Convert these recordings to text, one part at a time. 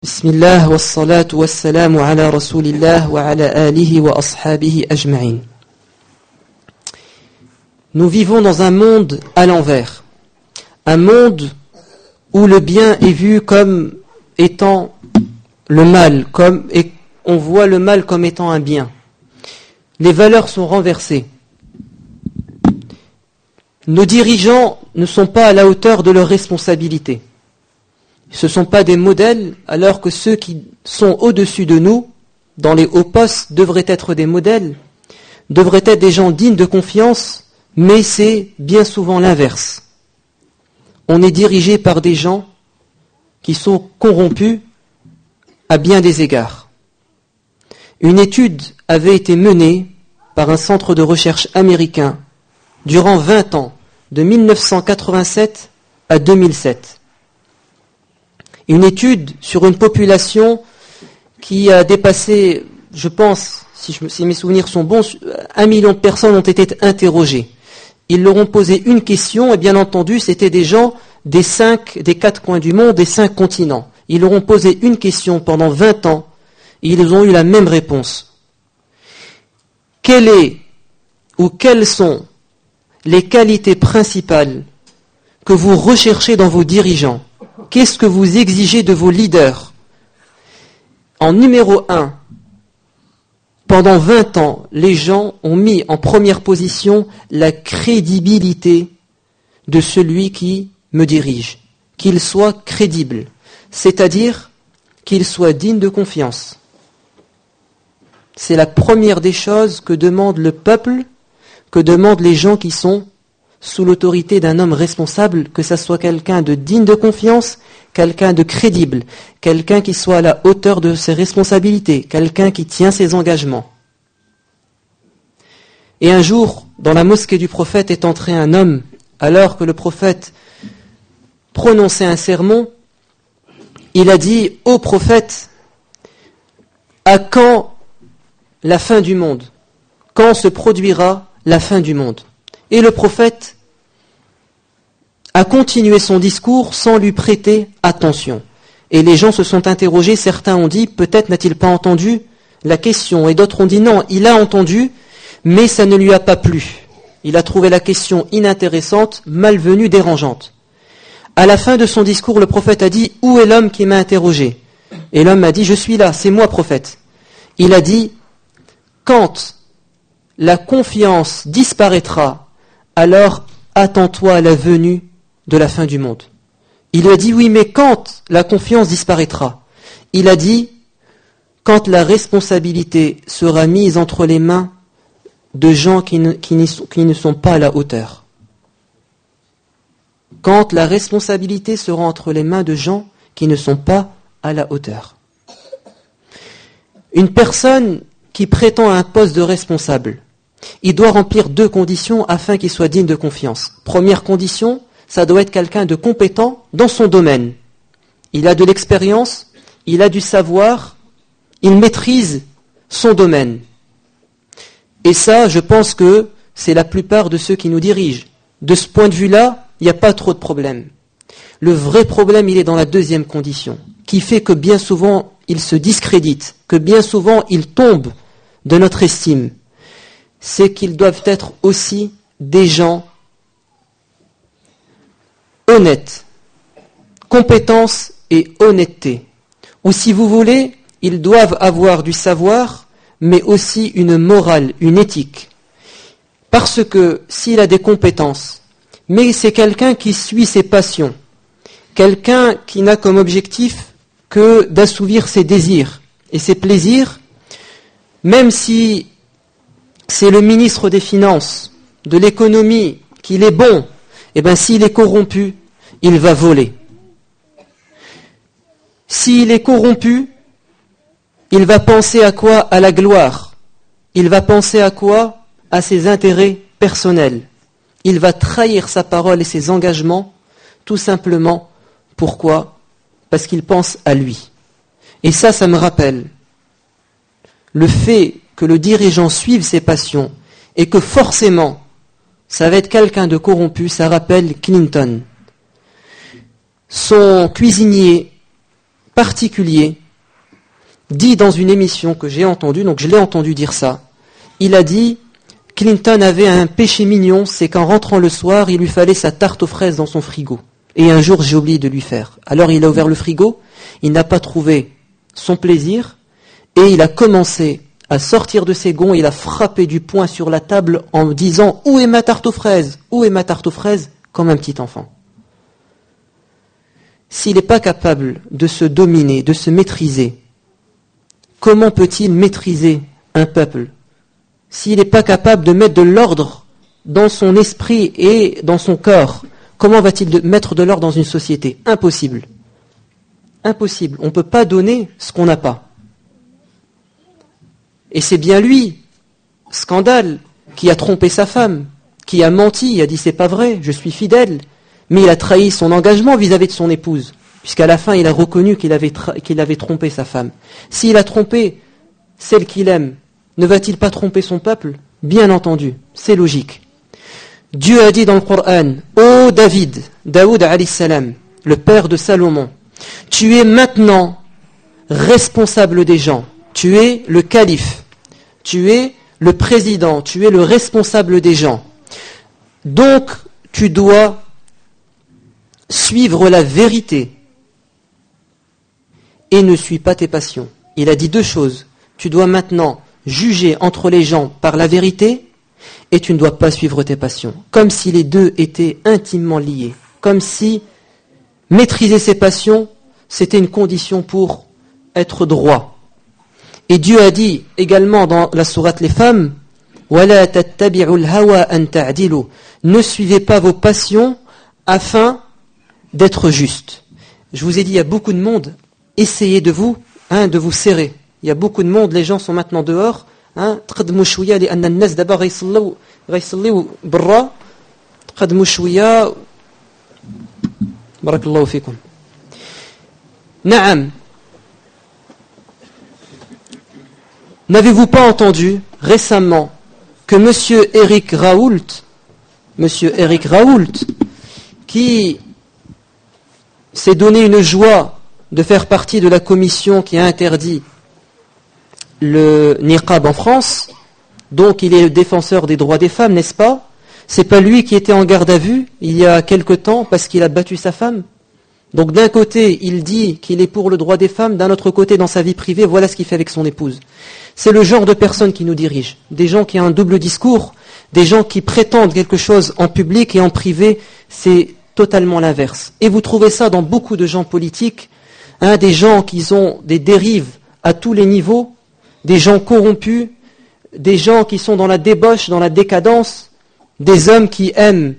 بسم الله والصلاة والسلام على رسول الله وعلى آله وأصحابه أجمعين. Nous vivons dans un monde à l'envers. Un monde où le bien est vu comme étant le mal, et on voit le mal comme étant un bien. Les valeurs sont renversées. Nos dirigeants ne sont pas à la hauteur de leurs responsabilités. Ce ne sont pas des modèles, alors que ceux qui sont au-dessus de nous, dans les hauts postes, devraient être des modèles, devraient être des gens dignes de confiance, mais c'est bien souvent l'inverse. On est dirigé par des gens qui sont corrompus à bien des égards. Une étude avait été menée par un centre de recherche américain durant 20 ans, de 1987 à 2007. Une étude sur une population qui a dépassé, je pense, si mes souvenirs sont bons, 1 million de personnes ont été interrogées. Ils leur ont posé une question, et bien entendu, c'était des gens des 4 coins du monde, des 5 continents. Ils leur ont posé une question pendant 20 ans, et ils ont eu la même réponse. Quelles sont les qualités principales que vous recherchez dans vos dirigeants? Qu'est-ce que vous exigez de vos leaders? En numéro 1, pendant 20 ans, les gens ont mis en première position la crédibilité de celui qui me dirige. Qu'il soit crédible, c'est-à-dire qu'il soit digne de confiance. C'est la première des choses que demande le peuple, que demandent les gens qui sont sous l'autorité d'un homme responsable, que ça soit quelqu'un de digne de confiance, quelqu'un de crédible, quelqu'un qui soit à la hauteur de ses responsabilités, quelqu'un qui tient ses engagements. Et un jour, dans la mosquée du prophète est entré un homme, alors que le prophète prononçait un sermon, il a dit « Ô prophète, à quand la fin du monde? Quand se produira la fin du monde ?» Et le prophète a continué son discours sans lui prêter attention. Et les gens se sont interrogés, certains ont dit, peut-être n'a-t-il pas entendu la question, et d'autres ont dit non, il a entendu, mais ça ne lui a pas plu. Il a trouvé la question inintéressante, malvenue, dérangeante. À la fin de son discours, le prophète a dit, où est l'homme qui m'a interrogé? Et l'homme a dit, je suis là, c'est moi prophète. Il a dit, quand la confiance disparaîtra, alors attends-toi à la venue de la fin du monde. Il lui a dit, oui, mais quand la confiance disparaîtra? Il a dit, quand la responsabilité sera mise entre les mains de gens qui ne sont pas à la hauteur. Quand la responsabilité sera entre les mains de gens qui ne sont pas à la hauteur. Une personne qui prétend à un poste de responsable, il doit remplir 2 conditions afin qu'il soit digne de confiance. Première condition, ça doit être quelqu'un de compétent dans son domaine. Il a de l'expérience, il a du savoir, il maîtrise son domaine. Et ça, je pense que c'est la plupart de ceux qui nous dirigent. De ce point de vue-là, il n'y a pas trop de problème. Le vrai problème, il est dans la 2e condition, qui fait que bien souvent, il se discrédite, que bien souvent, il tombe de notre estime. C'est qu'ils doivent être aussi des gens honnêtes, compétence et honnêteté. Ou si vous voulez, ils doivent avoir du savoir, mais aussi une morale, une éthique. Parce que s'il a des compétences, mais c'est quelqu'un qui suit ses passions, quelqu'un qui n'a comme objectif que d'assouvir ses désirs et ses plaisirs, même si c'est le ministre des Finances, de l'économie, qu'il est bon, et bien s'il est corrompu, il va voler. S'il est corrompu, il va penser à quoi? À la gloire. Il va penser à quoi? À ses intérêts personnels. Il va trahir sa parole et ses engagements, tout simplement. Pourquoi? Parce qu'il pense à lui. Et ça me rappelle le fait que le dirigeant suive ses passions et que forcément, ça va être quelqu'un de corrompu, ça rappelle Clinton. Son cuisinier particulier dit dans une émission que j'ai entendue, donc je l'ai entendu dire ça, il a dit Clinton avait un péché mignon, c'est qu'en rentrant le soir, il lui fallait sa tarte aux fraises dans son frigo. Et un jour, j'ai oublié de lui faire. Alors il a ouvert le frigo, il n'a pas trouvé son plaisir, et il a commencé à sortir de ses gonds, il a frappé du poing sur la table en disant « Où est ma tarte aux fraises ? Où est ma tarte aux fraises ?» comme un petit enfant. S'il n'est pas capable de se dominer, de se maîtriser, comment peut-il maîtriser un peuple ? S'il n'est pas capable de mettre de l'ordre dans son esprit et dans son corps, comment va-t-il mettre de l'ordre dans une société ? Impossible. Impossible. On ne peut pas donner ce qu'on n'a pas. Et c'est bien lui, scandale, qui a trompé sa femme, qui a menti, il a dit c'est pas vrai, je suis fidèle, mais il a trahi son engagement vis-à-vis de son épouse, puisqu'à la fin il a reconnu qu'il avait trompé sa femme. S'il a trompé celle qu'il aime, ne va-t-il pas tromper son peuple ? Bien entendu, c'est logique. Dieu a dit dans le Coran, ô David, Daoud alayhi salam, le père de Salomon, tu es maintenant responsable des gens, tu es le calife, tu es le président, tu es le responsable des gens. Donc, tu dois suivre la vérité et ne suis pas tes passions. Il a dit deux choses. Tu dois maintenant juger entre les gens par la vérité et tu ne dois pas suivre tes passions. Comme si les deux étaient intimement liés. Comme si maîtriser ses passions, c'était une condition pour être droit. Et Dieu a dit également dans la sourate Les Femmes, وَلَا تَتَّبِعُوا الْهَوَىٰ أَن تَعْدِلُوا. Ne suivez pas vos passions afin d'être juste. Je vous ai dit, il y a beaucoup de monde, essayez de vous serrer. Il y a beaucoup de monde, les gens sont maintenant dehors. تقدموا شوية لأن الناس دابا غيصليو برا. تقدموا شوية. بارك الله فيكم. نعم. N'avez-vous pas entendu récemment que Monsieur Eric Raoult, qui s'est donné une joie de faire partie de la commission qui a interdit le niqab en France, donc il est le défenseur des droits des femmes, n'est-ce pas ? C'est pas lui qui était en garde à vue il y a quelque temps parce qu'il a battu sa femme ? Donc d'un côté, il dit qu'il est pour le droit des femmes, d'un autre côté, dans sa vie privée, voilà ce qu'il fait avec son épouse. C'est le genre de personnes qui nous dirigent. Des gens qui ont un double discours, des gens qui prétendent quelque chose en public et en privé, c'est totalement l'inverse. Et vous trouvez ça dans beaucoup de gens politiques, des gens qui ont des dérives à tous les niveaux, des gens corrompus, des gens qui sont dans la débauche, dans la décadence, des hommes qui aiment,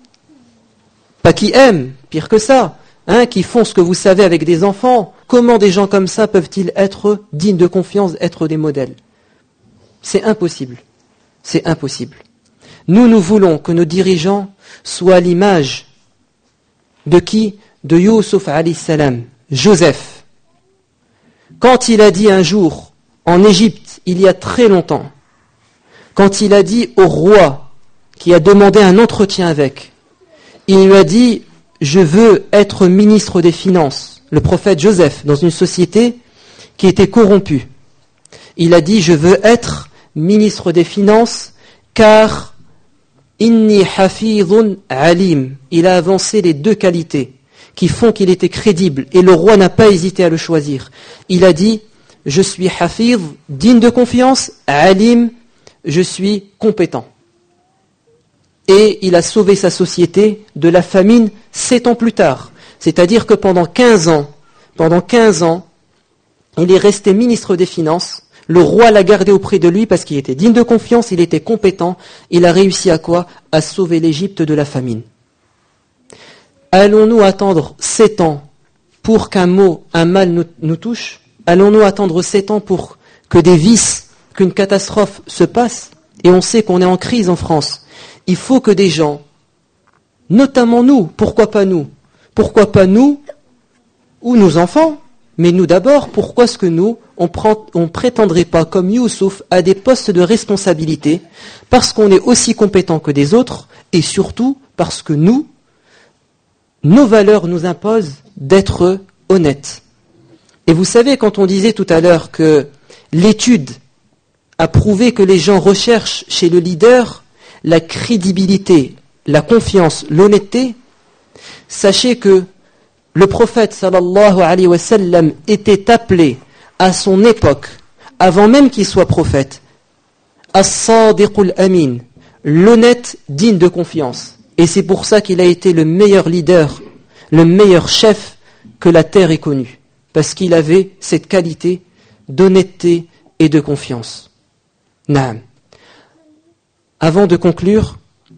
pas qui aiment, pire que ça, qui font ce que vous savez avec des enfants. Comment des gens comme ça peuvent-ils être dignes de confiance, être des modèles ? C'est impossible. C'est impossible. Nous voulons que nos dirigeants soient à l'image de qui ? De Youssouf alayhi salam, Joseph. Quand il a dit un jour, en Égypte, il y a très longtemps, quand il a dit au roi, qui a demandé un entretien avec, il lui a dit, je veux être ministre des Finances, le prophète Joseph, dans une société qui était corrompue. Il a dit, je veux être ministre des Finances, car inni hafidhun alim. Il a avancé les deux qualités qui font qu'il était crédible, et le roi n'a pas hésité à le choisir. Il a dit, je suis hafidh, digne de confiance, alim, je suis compétent. Et il a sauvé sa société de la famine 7 ans plus tard. C'est-à-dire que pendant 15 ans, il est resté ministre des Finances. Le roi l'a gardé auprès de lui parce qu'il était digne de confiance, il était compétent. Il a réussi à quoi ? À sauver l'Égypte de la famine. Allons-nous attendre 7 ans pour qu'un mal nous touche ? Allons-nous attendre 7 ans pour que des vices, qu'une catastrophe se passe ? Et on sait qu'on est en crise en France. Il faut que des gens, notamment nous, pourquoi pas nous ou nos enfants, mais nous d'abord, pourquoi est-ce que nous, on prétendrait pas comme Youssouf à des postes de responsabilité, parce qu'on est aussi compétent que des autres, et surtout parce que nos valeurs nous imposent d'être honnêtes. Et vous savez, quand on disait tout à l'heure que l'étude a prouvé que les gens recherchent chez le leader la crédibilité, la confiance, l'honnêteté, sachez que le prophète sallallahu alayhi wa sallam était appelé à son époque, avant même qu'il soit prophète, as-sadiqul amin, l'honnête digne de confiance. Et c'est pour ça qu'il a été le meilleur leader, le meilleur chef que la terre ait connu, parce qu'il avait cette qualité d'honnêteté et de confiance. Naam. Avant de conclure,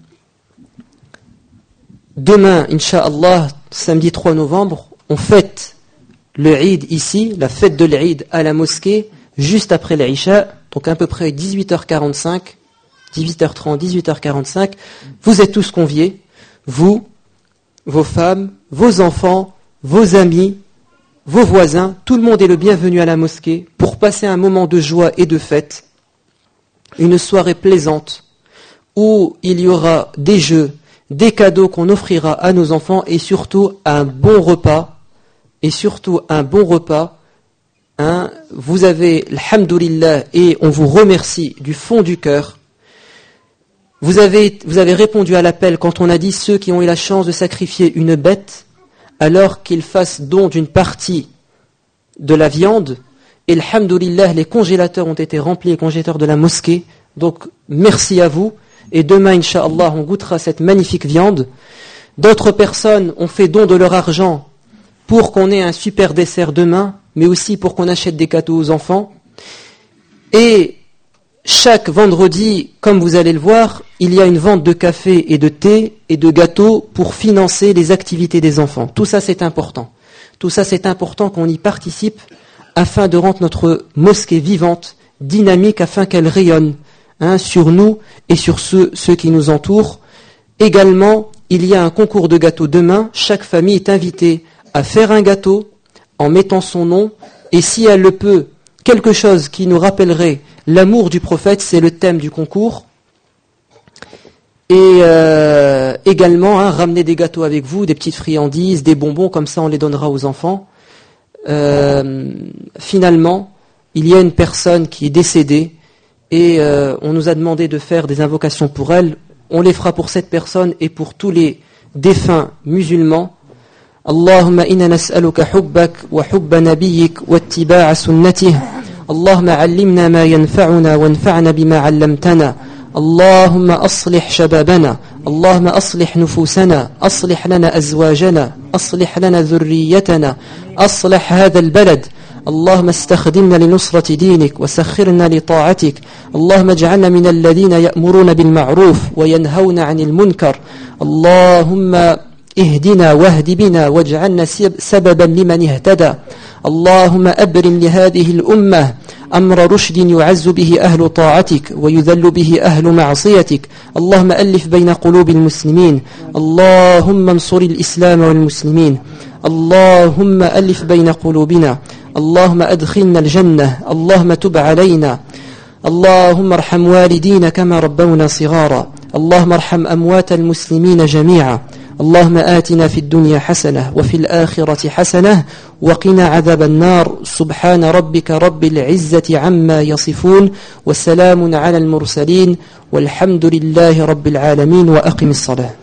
demain, Inch'Allah, samedi 3 novembre, on fête le Eid ici, la fête de l'Eid à la mosquée, juste après l'Isha, donc à peu près 18h45, 18h30, 18h45. Vous êtes tous conviés, vous, vos femmes, vos enfants, vos amis, vos voisins, tout le monde est le bienvenu à la mosquée pour passer un moment de joie et de fête, une soirée plaisante où il y aura des jeux, des cadeaux qu'on offrira à nos enfants et surtout un bon repas. Vous avez alhamdoulilah et on vous remercie du fond du cœur. Vous avez répondu à l'appel quand on a dit ceux qui ont eu la chance de sacrifier une bête, alors qu'ils fassent don d'une partie de la viande. Et alhamdoulilah, les congélateurs ont été remplis, les congélateurs de la mosquée. Donc merci à vous. Et demain, Inch'Allah, on goûtera cette magnifique viande. D'autres personnes ont fait don de leur argent pour qu'on ait un super dessert demain, mais aussi pour qu'on achète des cadeaux aux enfants. Et chaque vendredi, comme vous allez le voir, il y a une vente de café et de thé et de gâteaux pour financer les activités des enfants. Tout ça, c'est important. Tout ça, c'est important qu'on y participe afin de rendre notre mosquée vivante, dynamique, afin qu'elle rayonne sur nous et sur ceux qui nous entourent. Également, il y a un concours de gâteaux demain. Chaque famille est invitée à faire un gâteau en mettant son nom. Et si elle le peut, quelque chose qui nous rappellerait l'amour du prophète, c'est le thème du concours. Et également, ramener des gâteaux avec vous, des petites friandises, des bonbons, comme ça on les donnera aux enfants. Finalement, il y a une personne qui est décédée et on nous a demandé de faire des invocations pour elle. On les fera pour cette personne et pour tous les défunts musulmans. Allahumma inna nas'aluka hubbak wa hubba nabiyyik wa ittiba'a sunnatih. Allahumma 'allimna ma yanfa'una wanfa'na bima 'allamtana. اللهم أصلح شبابنا اللهم أصلح نفوسنا أصلح لنا أزواجنا أصلح لنا ذريتنا أصلح هذا البلد اللهم استخدمنا لنصرة دينك وسخرنا لطاعتك اللهم اجعلنا من الذين يأمرون بالمعروف وينهون عن المنكر اللهم اهدنا واهد بنا واجعلنا سببا لمن اهتدى اللهم أبرم لهذه الأمة أمر رشد يعز به أهل طاعتك ويذل به أهل معصيتك اللهم ألف بين قلوب المسلمين اللهم انصر الإسلام والمسلمين اللهم ألف بين قلوبنا اللهم أدخلنا الجنة اللهم تب علينا اللهم ارحم والدينا كما ربونا صغارا اللهم ارحم أموات المسلمين جميعا اللهم آتنا في الدنيا حسنة وفي الآخرة حسنة وقنا عذاب النار سبحان ربك رب العزة عما يصفون وسلام على المرسلين والحمد لله رب العالمين وأقم الصلاة